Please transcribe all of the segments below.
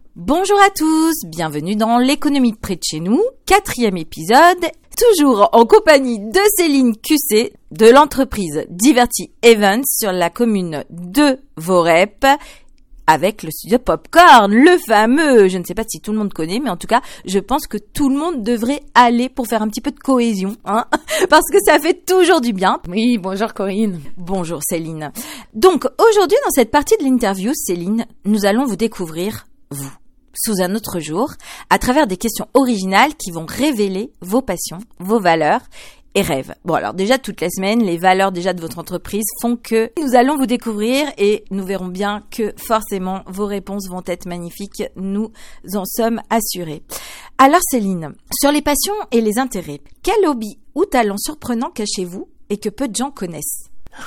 Bonjour à tous, bienvenue dans l'économie de près de chez nous, 4e épisode, toujours en compagnie de Céline QC de l'entreprise Diverty Events sur la commune de Voreppe avec le studio Popcorn, le fameux, je ne sais pas si tout le monde connaît, mais en tout cas, je pense que tout le monde devrait aller pour faire un petit peu de cohésion, hein, parce que ça fait toujours du bien. Oui, bonjour Corinne. Bonjour Céline. Donc aujourd'hui, dans cette partie de l'interview, Céline, nous allons vous découvrir, vous, sous un autre jour, à travers des questions originales qui vont révéler vos passions, vos valeurs et rêves. Bon, alors déjà, toute la semaine, les valeurs déjà de votre entreprise font que nous allons vous découvrir et nous verrons bien que forcément, vos réponses vont être magnifiques. Nous en sommes assurés. Alors Céline, sur les passions et les intérêts, quel hobby ou talent surprenant cachez-vous et que peu de gens connaissent?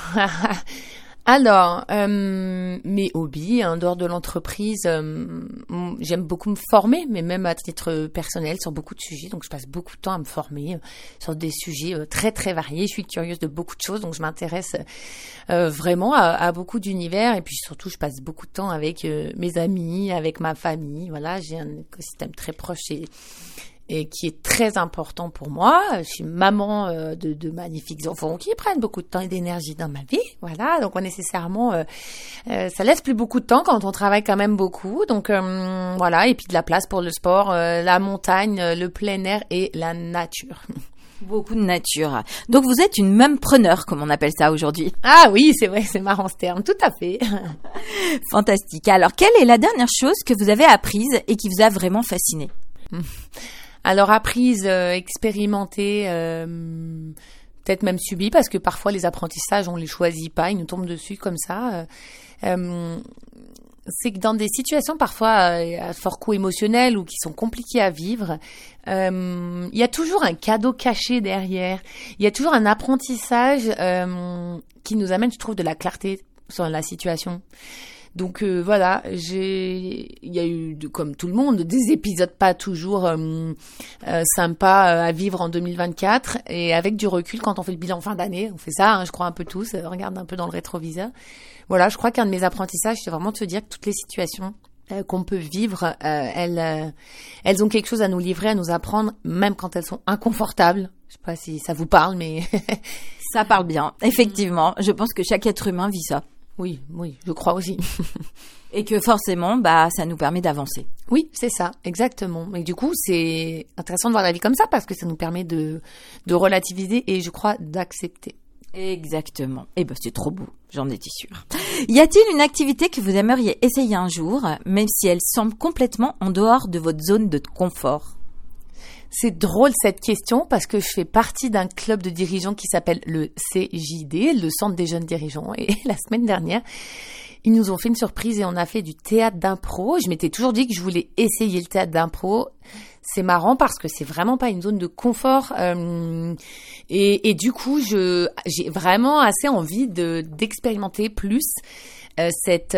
Alors, mes hobbies, en dehors de l'entreprise, j'aime beaucoup me former, mais même à titre personnel, sur beaucoup de sujets. Donc, je passe beaucoup de temps à me former sur des sujets très, très variés. Je suis curieuse de beaucoup de choses, donc je m'intéresse vraiment à beaucoup d'univers. Et puis, surtout, je passe beaucoup de temps avec mes amis, avec ma famille. Voilà, j'ai un écosystème très proche et qui est très important pour moi. Je suis maman de magnifiques enfants qui prennent beaucoup de temps et d'énergie dans ma vie. Voilà, donc nécessairement, ça laisse plus beaucoup de temps quand on travaille quand même beaucoup. Donc voilà, et puis de la place pour le sport, la montagne, le plein air et la nature. Beaucoup de nature. Donc vous êtes une mumpreneur, comme on appelle ça aujourd'hui. Ah oui, c'est vrai, c'est marrant ce terme, tout à fait. Fantastique. Alors, quelle est la dernière chose que vous avez apprise et qui vous a vraiment fasciné? Alors apprise, expérimentée, peut-être même subie, parce que parfois les apprentissages, on les choisit pas, ils nous tombent dessus comme ça. C'est que dans des situations parfois à fort coût émotionnel ou qui sont compliquées à vivre, il y a toujours un cadeau caché derrière. Il y a toujours un apprentissage qui nous amène, je trouve, de la clarté sur la situation. Donc voilà, il y a eu, comme tout le monde, des épisodes pas toujours sympas à vivre en 2024. Et avec du recul, quand on fait le bilan fin d'année, on fait ça, hein, je crois un peu tous, on regarde un peu dans le rétroviseur. Voilà, je crois qu'un de mes apprentissages, c'est vraiment de se dire que toutes les situations qu'on peut vivre, elles ont quelque chose à nous livrer, à nous apprendre, même quand elles sont inconfortables. Je sais pas si ça vous parle, mais ça parle bien. Effectivement, je pense que chaque être humain vit ça. Oui, je crois aussi. Et que forcément, ça nous permet d'avancer. Oui, c'est ça, exactement. Et du coup, c'est intéressant de voir la vie comme ça parce que ça nous permet de relativiser et je crois d'accepter. Exactement. Eh ben, c'est trop beau, j'en étais sûre. Y a-t-il une activité que vous aimeriez essayer un jour, même si elle semble complètement en dehors de votre zone de confort? C'est drôle cette question parce que je fais partie d'un club de dirigeants qui s'appelle le CJD, le Centre des jeunes dirigeants. Et la semaine dernière, ils nous ont fait une surprise et on a fait du théâtre d'impro. Je m'étais toujours dit que je voulais essayer le théâtre d'impro. C'est marrant parce que c'est vraiment pas une zone de confort et du coup j'ai vraiment assez envie d'expérimenter plus cette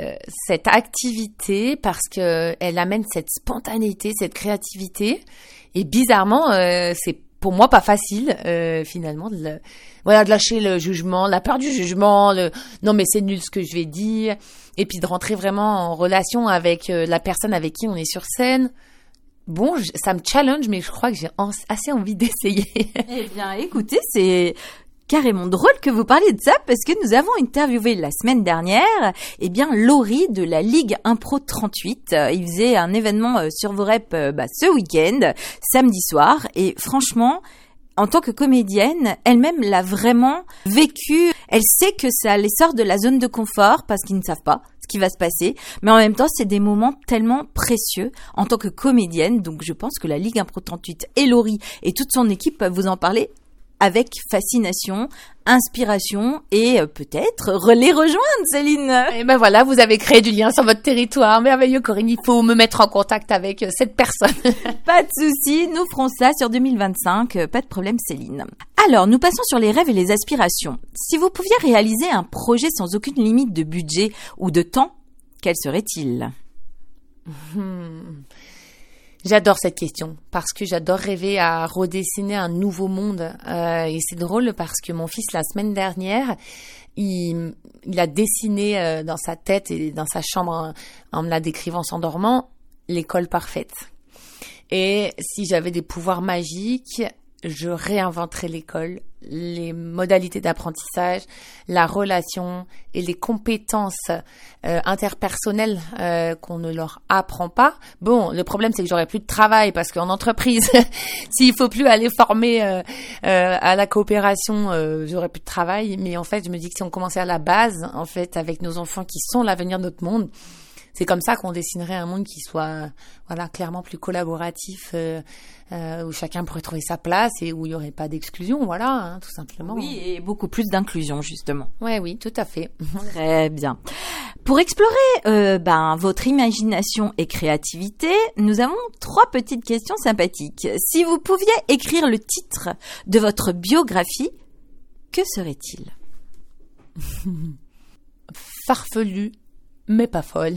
activité parce que elle amène cette spontanéité, cette créativité. Et bizarrement, c'est pour moi pas facile finalement de lâcher le jugement, la peur du jugement, non mais c'est nul ce que je vais dire, et puis de rentrer vraiment en relation avec la personne avec qui on est sur scène. Bon, ça me challenge, mais je crois que j'ai assez envie d'essayer. Eh bien, écoutez, c'est carrément drôle que vous parliez de ça parce que nous avons interviewé la semaine dernière, Laurie de la Ligue Impro 38. Il faisait un événement sur Voreppe ce week-end, samedi soir, et franchement, en tant que comédienne, elle-même l'a vraiment vécu. Elle sait que ça les sort de la zone de confort parce qu'ils ne savent pas ce qui va se passer. Mais en même temps, c'est des moments tellement précieux en tant que comédienne. Donc, je pense que la Ligue Impro 38 et Laurie et toute son équipe peuvent vous en parler avec fascination, inspiration et peut-être les rejoindre, Céline. Et ben voilà, vous avez créé du lien sur votre territoire. Merveilleux, Corinne, il faut me mettre en contact avec cette personne. Pas de souci, nous ferons ça sur 2025, pas de problème, Céline. Alors, nous passons sur les rêves et les aspirations. Si vous pouviez réaliser un projet sans aucune limite de budget ou de temps, quel serait-il ? J'adore cette question parce que j'adore rêver à redessiner un nouveau monde. Et c'est drôle parce que mon fils, la semaine dernière, il a dessiné dans sa tête et dans sa chambre, en me la décrivant en s'endormant, l'école parfaite. Et si j'avais des pouvoirs magiques, je réinventerais l'école, les modalités d'apprentissage, la relation et les compétences interpersonnelles qu'on ne leur apprend pas. Bon, le problème, c'est que j'aurais plus de travail parce qu'en entreprise, s'il faut plus aller former à la coopération, j'aurais plus de travail. Mais en fait, je me dis que si on commençait à la base, en fait, avec nos enfants qui sont l'avenir de notre monde, c'est comme ça qu'on dessinerait un monde qui soit, voilà, clairement plus collaboratif, où chacun pourrait trouver sa place et où il y aurait pas d'exclusion, voilà, hein, tout simplement. Oui, et beaucoup plus d'inclusion, justement. Ouais, oui, tout à fait. Très bien. Pour explorer votre imagination et créativité, nous avons 3 petites questions sympathiques. Si vous pouviez écrire le titre de votre biographie, que serait-il? Farfelu, mais pas folle.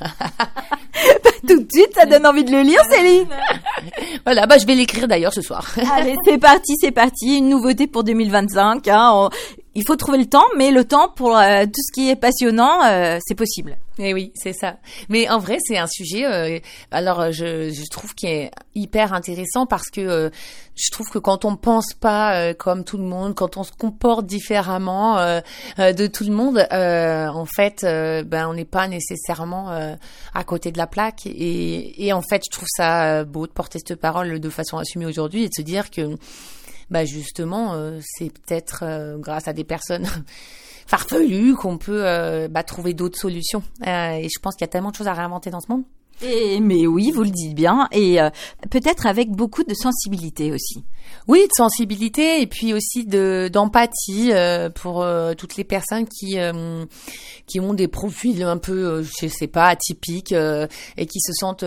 Tout de suite, ça donne envie de le lire, Céline. Voilà, je vais l'écrire d'ailleurs ce soir. Allez, c'est parti. Une nouveauté pour 2025. Hein. Il faut trouver le temps, mais le temps pour tout ce qui est passionnant, c'est possible. Eh oui, c'est ça. Mais en vrai, c'est un sujet, je trouve qui est hyper intéressant parce que je trouve que quand on pense pas comme tout le monde, quand on se comporte différemment de tout le monde, en fait, on n'est pas nécessairement à côté de la plaque. Et en fait, je trouve ça beau de porter cette parole de façon assumée aujourd'hui et de se dire que, justement, c'est peut-être grâce à des personnes farfelu qu'on peut trouver d'autres solutions. Et je pense qu'il y a tellement de choses à réinventer dans ce monde. Mais oui, vous le dites bien, et peut-être avec beaucoup de sensibilité aussi. Oui, de sensibilité et puis aussi d'empathie pour toutes les personnes qui ont des profils un peu, je sais pas, atypiques et qui se sentent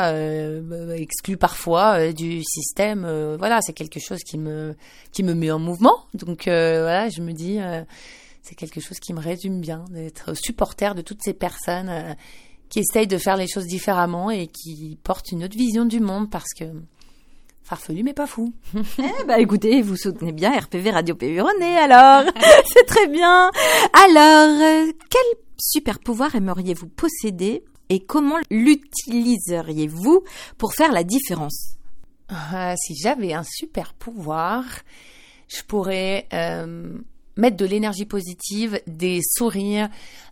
exclus parfois du système. C'est quelque chose qui me met en mouvement. Donc je me dis c'est quelque chose qui me résume bien d'être supporter de toutes ces personnes qui essayent de faire les choses différemment et qui portent une autre vision du monde parce que farfelu mais pas fou. Écoutez, vous soutenez bien RPV Radio Pévironnet alors. C'est très bien. Alors, quel super pouvoir aimeriez-vous posséder et comment l'utiliseriez-vous pour faire la différence? Si j'avais un super pouvoir, je pourrais mettre de l'énergie positive, des sourires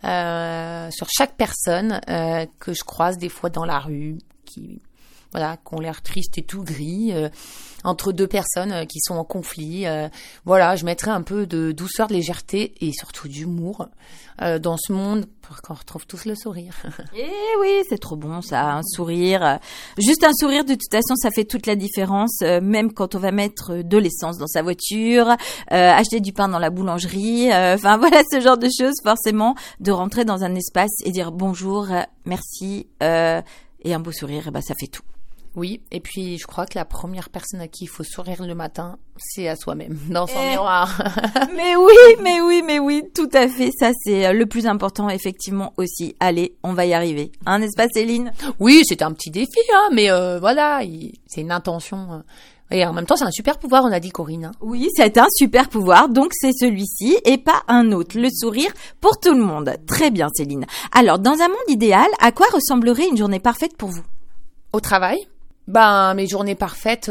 sur chaque personne que je croise des fois dans la rue, qui ont l'air tristes et tout gris, entre deux personnes qui sont en conflit. Je mettrais un peu de douceur, de légèreté et surtout d'humour dans ce monde pour qu'on retrouve tous le sourire. Eh oui, c'est trop bon ça, un sourire. Juste un sourire, de toute façon, ça fait toute la différence, même quand on va mettre de l'essence dans sa voiture, acheter du pain dans la boulangerie, ce genre de choses, forcément, de rentrer dans un espace et dire bonjour, merci, et un beau sourire, ça fait tout. Oui, et puis je crois que la première personne à qui il faut sourire le matin, c'est à soi-même, dans son miroir. Mais oui, tout à fait, ça c'est le plus important effectivement aussi. Allez, on va y arriver. N'est-ce pas Céline? Oui, c'est un petit défi, mais c'est une intention. Et en même temps, c'est un super pouvoir, on a dit Corinne. Oui, c'est un super pouvoir, donc c'est celui-ci et pas un autre. Le sourire pour tout le monde. Très bien Céline. Alors, dans un monde idéal, à quoi ressemblerait une journée parfaite pour vous? Au travail. Mes journées parfaites,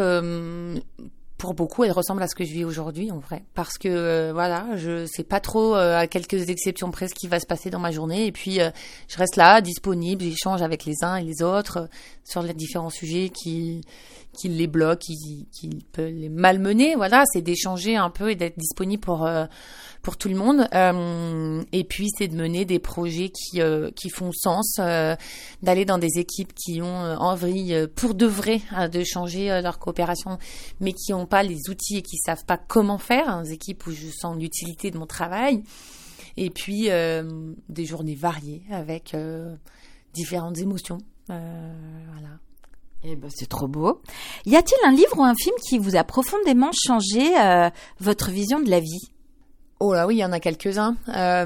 pour beaucoup, elles ressemblent à ce que je vis aujourd'hui, en vrai. Parce que, je sais pas trop, à quelques exceptions près, ce qui va se passer dans ma journée. Et puis, je reste là, disponible, j'échange avec les uns et les autres sur les différents sujets qui les bloquent, qui peuvent les malmener. C'est d'échanger un peu et d'être disponible pour tout le monde. Et puis, c'est de mener des projets qui font sens, d'aller dans des équipes qui ont envie, pour de vrai, de changer leur coopération, mais qui n'ont pas les outils et qui savent pas comment faire. Des équipes où je sens l'utilité de mon travail. Et puis, des journées variées avec différentes émotions. C'est trop beau. Y a-t-il un livre ou un film qui vous a profondément changé votre vision de la vie? Oh là oui, il y en a quelques-uns.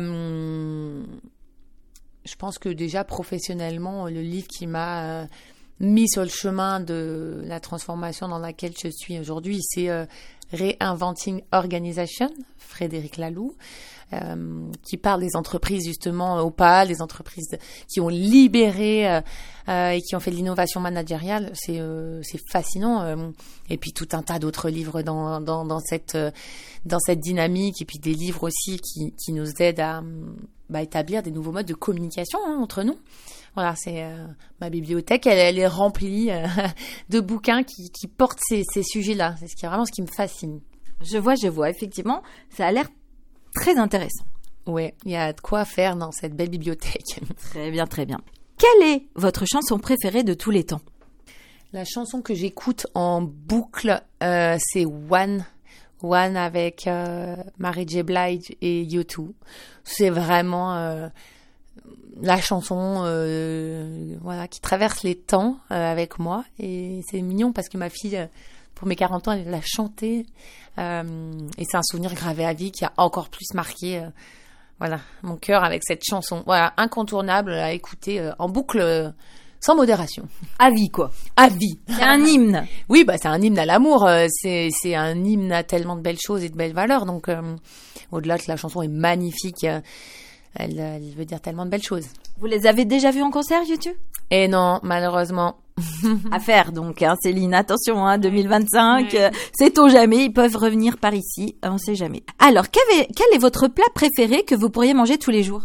Je pense que déjà professionnellement, le livre qui m'a mis sur le chemin de la transformation dans laquelle je suis aujourd'hui. C'est Reinventing Organization, Frédéric Laloux, qui parle des entreprises justement opales, des entreprises qui ont libéré et qui ont fait de l'innovation managériale. C'est fascinant. Et puis tout un tas d'autres livres dans cette dynamique, et puis des livres aussi qui nous aident à établir des nouveaux modes de communication entre nous. Voilà, c'est ma bibliothèque, elle est remplie de bouquins qui portent ces sujets-là. C'est vraiment ce qui me fascine. Je vois, effectivement, ça a l'air très intéressant. Ouais, il y a de quoi faire dans cette belle bibliothèque. Très bien, très bien. Quelle est votre chanson préférée de tous les temps? La chanson que j'écoute en boucle, c'est One avec Mary J. Blige et U2. C'est vraiment la chanson qui traverse les temps avec moi, et c'est mignon parce que ma fille, pour mes 40 ans, elle l'a chantée, et c'est un souvenir gravé à vie qui a encore plus marqué mon cœur avec cette chanson. Voilà, incontournable à écouter en boucle sans modération. À vie, quoi. À vie. C'est un hymne. Oui, c'est un hymne à l'amour. C'est un hymne à tellement de belles choses et de belles valeurs. Donc, au-delà que la chanson est magnifique, elle veut dire tellement de belles choses. Vous les avez déjà vus en concert, YouTube? Et non, malheureusement. À faire donc, Céline, attention, 2025, sait-on jamais, ils peuvent revenir par ici, on sait jamais. Alors, quel est votre plat préféré que vous pourriez manger tous les jours?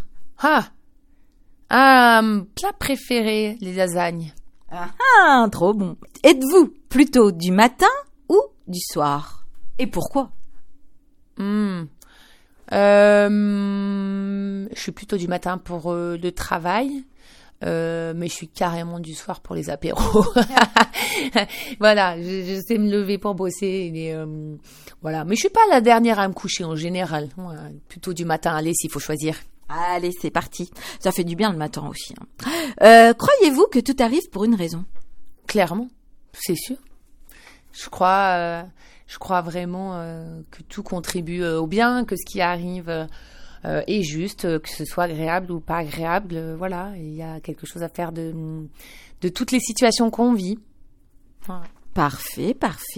Plat préféré, les lasagnes. Trop bon. Êtes-vous plutôt du matin ou du soir? Et pourquoi? Je suis plutôt du matin pour le travail. Mais je suis carrément du soir pour les apéros. Voilà, je sais me lever pour bosser. Voilà, mais je suis pas la dernière à me coucher en général. Plutôt du matin, allez, s'il faut choisir. Allez, c'est parti. Ça fait du bien le matin aussi. Croyez-vous que tout arrive pour une raison? Clairement, c'est sûr. Je crois vraiment que tout contribue au bien, que ce qui arrive est juste, que ce soit agréable ou pas agréable. Voilà, il y a quelque chose à faire de toutes les situations qu'on vit. Voilà. Parfait.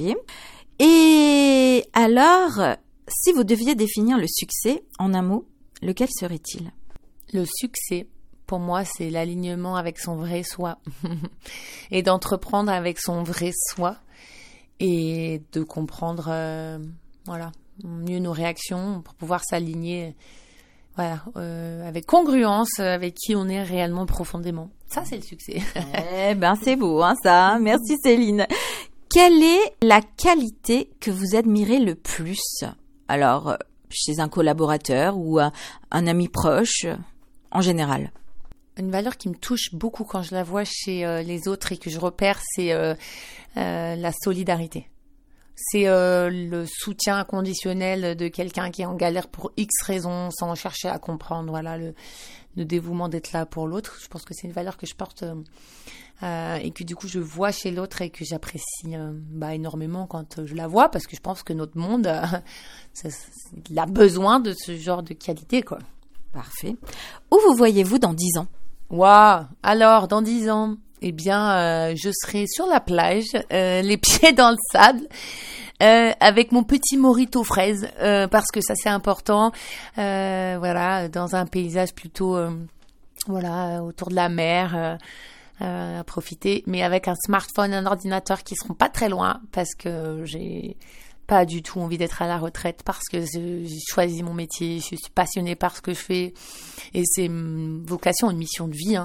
Et alors, si vous deviez définir le succès en un mot, lequel serait-il? Le succès, pour moi, c'est l'alignement avec son vrai soi et d'entreprendre avec son vrai soi et de comprendre mieux nos réactions pour pouvoir s'aligner avec congruence avec qui on est réellement profondément. Ça, c'est le succès. C'est beau, ça. Merci Céline. Quelle est la qualité que vous admirez le plus? Alors, chez un collaborateur ou un ami proche, en général? Une valeur qui me touche beaucoup quand je la vois chez les autres et que je repère, c'est la solidarité. C'est le soutien inconditionnel de quelqu'un qui est en galère pour X raisons, sans chercher à comprendre. Voilà, le dévouement d'être là pour l'autre. Je pense que c'est une valeur que je porte et que du coup je vois chez l'autre et que j'apprécie énormément quand je la vois, parce que je pense que notre monde il a besoin de ce genre de qualité, quoi. Parfait. Où vous voyez-vous dans 10 ans? Alors dans 10 ans, je serai sur la plage, les pieds dans le sable, avec mon petit mojito fraise, parce que ça c'est important, dans un paysage plutôt, autour de la mer, à profiter, mais avec un smartphone, un ordinateur qui seront pas très loin, parce que j'ai pas du tout envie d'être à la retraite, parce que j'ai choisi mon métier, je suis passionnée par ce que je fais, et c'est une vocation, une mission de vie,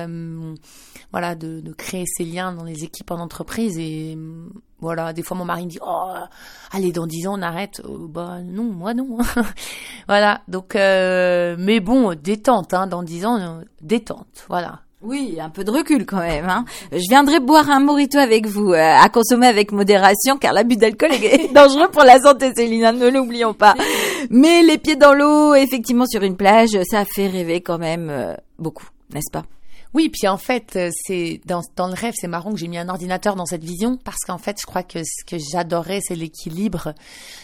de créer ces liens dans les équipes en entreprise. Et des fois mon mari me dit allez, dans 10 ans on arrête. Non, moi non. Voilà, donc mais bon, détente, dans 10 ans, détente, voilà. Oui, un peu de recul quand même. Je viendrai boire un mojito avec vous, à consommer avec modération, car l'abus d'alcool est dangereux pour la santé, Céline, ne l'oublions pas. Mais les pieds dans l'eau, effectivement sur une plage, ça fait rêver quand même beaucoup, n'est-ce pas? Oui, puis en fait, c'est dans le rêve, c'est marrant que j'ai mis un ordinateur dans cette vision parce qu'en fait, je crois que ce que j'adorais, c'est l'équilibre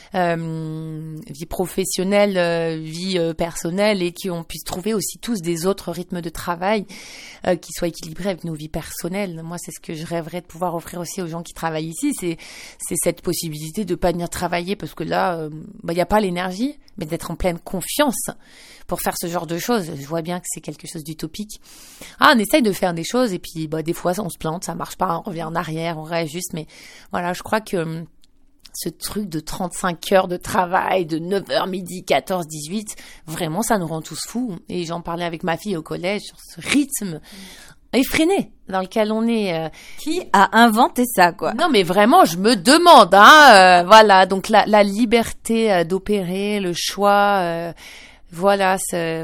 vie professionnelle, vie personnelle et qu'on puisse trouver aussi tous des autres rythmes de travail qui soient équilibrés avec nos vies personnelles. Moi, c'est ce que je rêverais de pouvoir offrir aussi aux gens qui travaillent ici, c'est cette possibilité de pas venir travailler parce que là, y a pas l'énergie, mais d'être en pleine confiance pour faire ce genre de choses. Je vois bien que c'est quelque chose d'utopique. On essaye de faire des choses et puis des fois on se plante, ça marche pas, on revient en arrière, on réajuste, mais voilà, je crois que ce truc de 35 heures de travail, de 9h midi, 14, 18, vraiment ça nous rend tous fous. Et j'en parlais avec ma fille au collège sur ce rythme effréné dans lequel on est. Qui a inventé ça, quoi? Non, mais vraiment, je me demande, voilà, donc la liberté d'opérer, le choix. Voilà, c'est,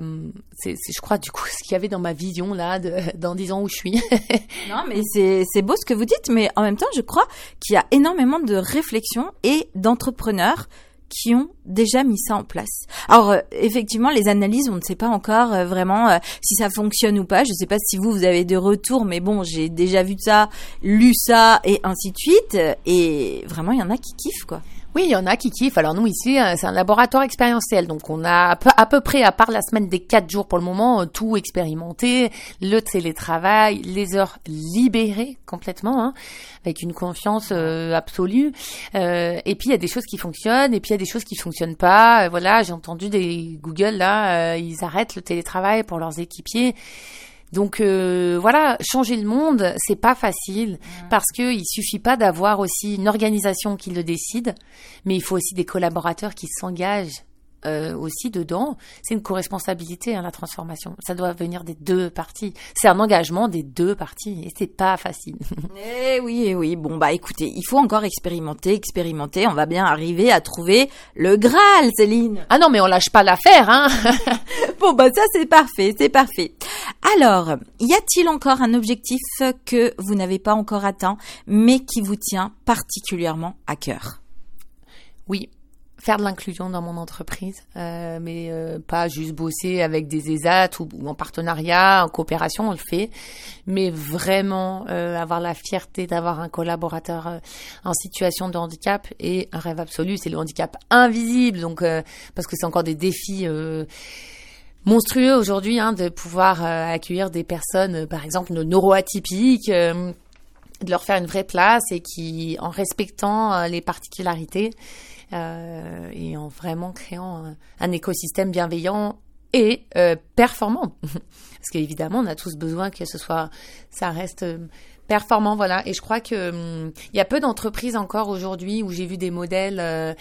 je crois, du coup, ce qu'il y avait dans ma vision, là, dans 10 ans où je suis. Non, mais c'est beau ce que vous dites, mais en même temps, je crois qu'il y a énormément de réflexions et d'entrepreneurs qui ont déjà mis ça en place. Alors, effectivement, les analyses, on ne sait pas encore vraiment si ça fonctionne ou pas. Je ne sais pas si vous avez des retours, mais bon, j'ai déjà vu ça, lu ça, et ainsi de suite. Et vraiment, il y en a qui kiffent, quoi. Oui, il y en a qui kiffent. Alors nous ici, c'est un laboratoire expérientiel, donc on a à peu près, à part la semaine des 4 jours pour le moment, tout expérimenté, le télétravail, les heures libérées complètement, avec une confiance absolue. Et puis il y a des choses qui fonctionnent, et puis il y a des choses qui fonctionnent pas. Voilà, j'ai entendu des Google là, ils arrêtent le télétravail pour leurs équipiers. Donc voilà, changer le monde, c'est pas facile parce que il suffit pas d'avoir aussi une organisation qui le décide, mais il faut aussi des collaborateurs qui s'engagent aussi dedans. C'est une co-responsabilité, la transformation. Ça doit venir des deux parties. C'est un engagement des deux parties et c'est pas facile. Eh oui. Bon, écoutez, il faut encore expérimenter. On va bien arriver à trouver le Graal, Céline. Ah non, mais on lâche pas l'affaire, Bon, ça, c'est parfait. Alors, y a-t-il encore un objectif que vous n'avez pas encore atteint, mais qui vous tient particulièrement à cœur? Oui. Faire de l'inclusion dans mon entreprise, mais pas juste bosser avec des ESAT ou en partenariat, en coopération, on le fait, mais vraiment avoir la fierté d'avoir un collaborateur en situation de handicap et un rêve absolu, c'est le handicap invisible, donc parce que c'est encore des défis monstrueux aujourd'hui de pouvoir accueillir des personnes, par exemple neuroatypiques, de leur faire une vraie place et qui, en respectant les particularités, et en vraiment créant un écosystème bienveillant et performant. Parce qu'évidemment, on a tous besoin que ça reste performant, voilà. Et je crois que il y a peu d'entreprises encore aujourd'hui où j'ai vu des modèles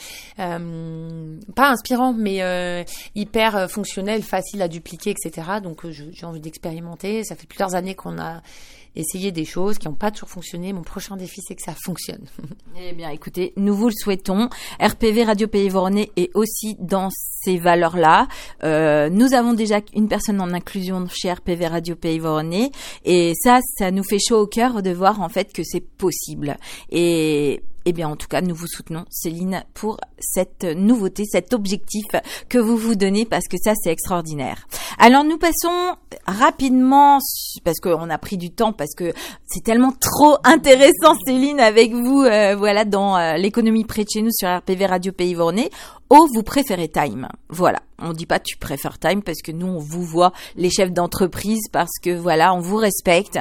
pas inspirants, mais hyper fonctionnels, faciles à dupliquer, etc. Donc j'ai envie d'expérimenter. Ça fait plusieurs années qu'on a essayé des choses qui n'ont pas toujours fonctionné. Mon prochain défi, c'est que ça fonctionne. Eh bien, écoutez, nous vous le souhaitons. RPV Radio Pays Voronezh est aussi dans ces valeurs-là. Nous avons déjà une personne en inclusion chez RPV Radio Pays Voronezh, et ça nous fait chaud au cœur de voir en fait que c'est possible. Et bien, en tout cas, nous vous soutenons, Céline, pour cette nouveauté, cet objectif que vous vous donnez, parce que ça, c'est extraordinaire. Alors, nous passons rapidement, parce qu'on a pris du temps, parce que c'est tellement trop intéressant, Céline, avec vous, voilà, dans l'économie près de chez nous sur RPV Radio Pays Voronezh, au vous préférez Time. Voilà. On dit pas tu préfères Time parce que nous on vous voit les chefs d'entreprise, parce que voilà, on vous respecte.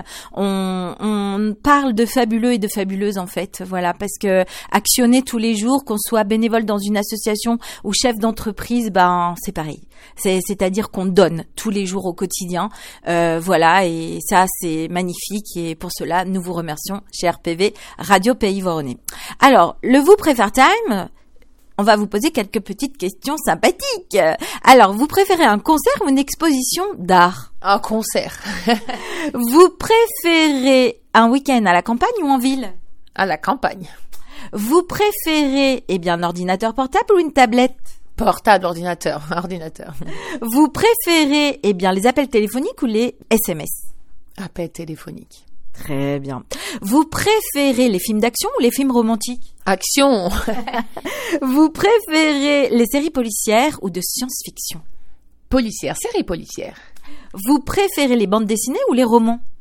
On parle de fabuleux et de fabuleuses en fait. Voilà, parce que actionner tous les jours, qu'on soit bénévole dans une association ou chef d'entreprise, c'est pareil. C'est-à-dire qu'on donne tous les jours au quotidien. Voilà, et ça c'est magnifique, et pour cela nous vous remercions chez RPV Radio Pays Voronezh. Alors, le vous préfère Time, on va vous poser quelques petites questions sympathiques. Alors, vous préférez un concert ou une exposition d'art? Un concert. Vous préférez un week-end à la campagne ou en ville? À la campagne. Vous préférez, un ordinateur portable ou une tablette? Portable, ordinateur. Vous préférez, les appels téléphoniques ou les SMS? Appels téléphoniques. Très bien. Vous préférez les films d'action ou les films romantiques? Action. Vous préférez les séries policières ou de science-fiction? Policière, série policière. Vous préférez les bandes dessinées ou les romans?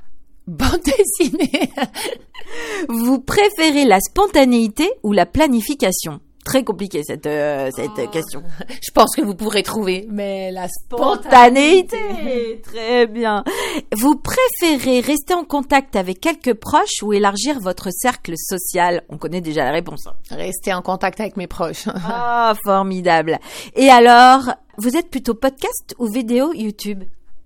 Bande dessinée. Vous préférez la spontanéité ou la planification? Très compliqué cette question. Je pense que vous pourrez trouver, mais la Spontanéité. Très bien. Vous préférez rester en contact avec quelques proches ou élargir votre cercle social? On connaît déjà la réponse. Rester en contact avec mes proches. Ah, formidable. Et alors, vous êtes plutôt podcast ou vidéo YouTube?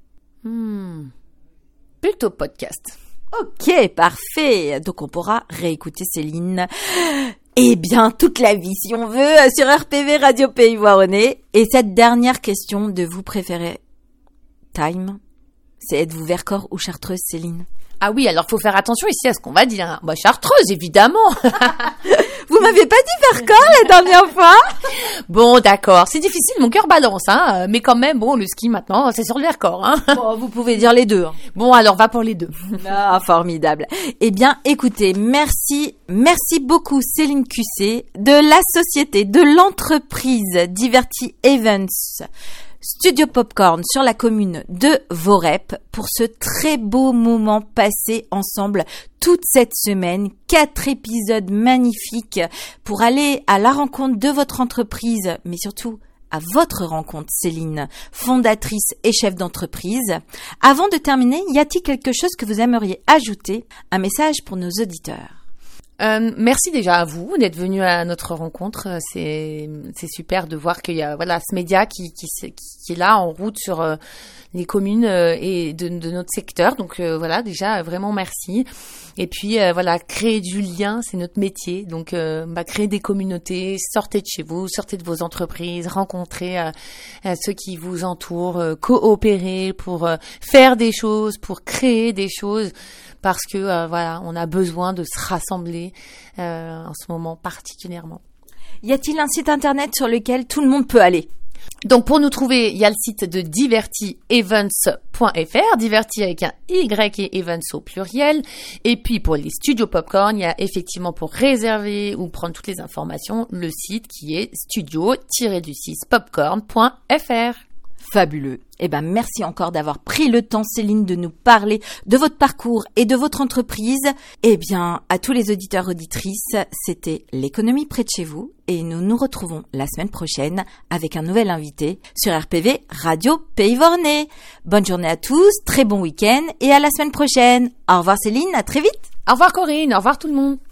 Plutôt podcast. Ok, parfait. Donc on pourra réécouter Céline. Eh bien, toute la vie, si on veut, sur RPV Radio Pays Voironnais. Et cette dernière question de vous préférez Time, c'est êtes-vous Vercors ou Chartreuse, Céline? Ah oui, alors faut faire attention ici à ce qu'on va dire. Bah, Chartreuse, évidemment. Vous m'avez pas dit Vercors la dernière fois? Bon, d'accord. C'est difficile, mon cœur balance, hein. Mais quand même, bon, le ski maintenant, c'est sur le Vercors, hein. Bon, vous pouvez dire les deux. Bon, alors va pour les deux. Ah, formidable. Eh bien, écoutez, merci beaucoup Céline Cusset de la société, de l'entreprise Diverty Events, Studio Popcorn sur la commune de Vorep pour ce très beau moment passé ensemble toute cette semaine. 4 épisodes magnifiques pour aller à la rencontre de votre entreprise, mais surtout à votre rencontre, Céline, fondatrice et chef d'entreprise. Avant de terminer, y a-t-il quelque chose que vous aimeriez ajouter? Un message pour nos auditeurs? Merci déjà à vous d'être venu à notre rencontre. C'est super de voir qu'il y a ce média qui est là en route sur les communes et de notre secteur. Donc déjà vraiment merci. Et puis créer du lien, c'est notre métier. Donc créer des communautés, sortez de chez vous, sortez de vos entreprises, rencontrez ceux qui vous entourent, coopérer pour faire des choses, pour créer des choses. Parce que on a besoin de se rassembler en ce moment particulièrement. Y a-t-il un site internet sur lequel tout le monde peut aller? Donc pour nous trouver, il y a le site de divertyevents.fr, Diverty avec un Y et Events au pluriel. Et puis pour les studios Popcorn, il y a effectivement pour réserver ou prendre toutes les informations, le site qui est studio-popcorn.fr. Fabuleux. Eh ben, merci encore d'avoir pris le temps, Céline, de nous parler de votre parcours et de votre entreprise. Eh bien, à tous les auditeurs, auditrices, c'était l'économie près de chez vous et nous nous retrouvons la semaine prochaine avec un nouvel invité sur RPV Radio Pays Voironnais. Bonne journée à tous, très bon week-end et à la semaine prochaine. Au revoir Céline, à très vite. Au revoir Corinne, au revoir tout le monde.